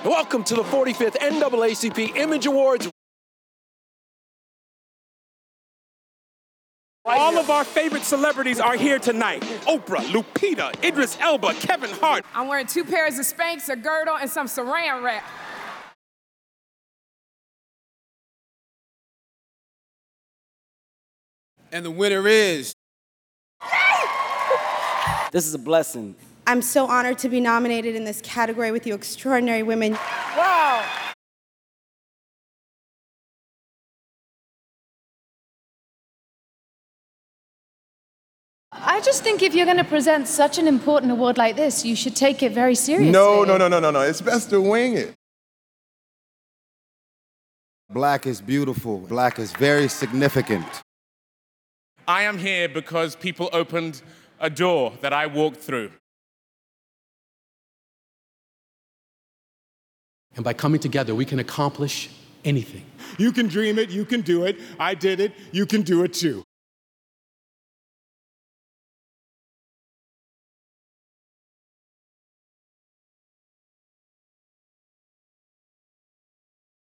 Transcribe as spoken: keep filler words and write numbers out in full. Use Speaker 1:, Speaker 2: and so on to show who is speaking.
Speaker 1: Welcome to the forty-fifth N double A C P Image Awards.
Speaker 2: All of our favorite celebrities are here tonight. Oprah, Lupita, Idris Elba, Kevin Hart.
Speaker 3: I'm wearing two pairs of Spanx, a girdle, and some saran wrap.
Speaker 4: And the winner is...
Speaker 5: This is a blessing.
Speaker 6: I'm so honored to be nominated in this category with you extraordinary women.
Speaker 3: Wow.
Speaker 7: I just think if you're going to present such an important award like this, you should take it very seriously.
Speaker 8: No, no, no, no, no, no. It's best to wing it.
Speaker 9: Black is beautiful. Black is very significant.
Speaker 2: I am here because people opened a door that I walked through.
Speaker 10: And by coming together, we can accomplish anything.
Speaker 11: You can dream it, you can do it. I did it, you can do it too.